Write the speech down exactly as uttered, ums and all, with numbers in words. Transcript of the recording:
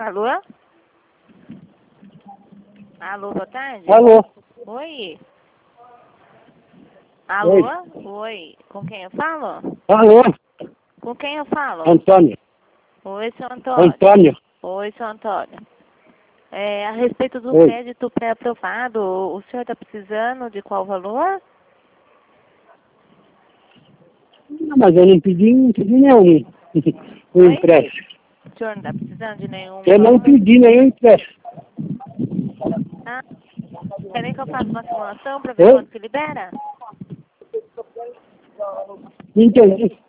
Alô? Alô, boa tarde. Alô? Oi. Alô? Oi. Oi. Com quem eu falo? Alô? Com quem eu falo? Antônio. Oi, seu Antônio. Antônio. Oi, seu Antônio. É, a respeito do Oi. crédito pré-aprovado, o senhor está precisando de qual valor? Não, mas eu não pedi, não pedi nenhum o Oi? empréstimo. O senhor não está precisando de nenhum Eu não valor? pedi nenhum empréstimo. Ah, querem que eu faça uma simulação para ver Oi? quanto que libera? Não entendi.